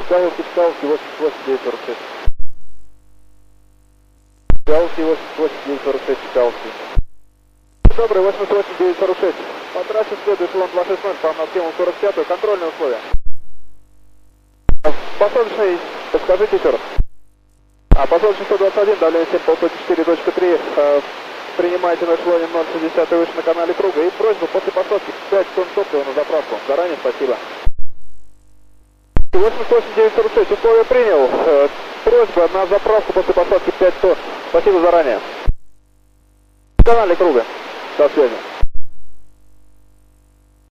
Чкаловский, 88946. Чкаловский, 88946, Чкаловский. Добрый, 88946. По трассе следует эшелон 260, там на схему 45, контрольные условия. Посадочный, подскажите еще раз. Посадочный 121, давление 7,4.3. Принимайте на эшелоне 0,60 и выше на канале круга. И просьба после посадки 5 тонн топлива на заправку. Заранее спасибо. 88946, условия принял. Просьба на заправку после посадки 5 тонн. Спасибо заранее. На канале круга. До связи.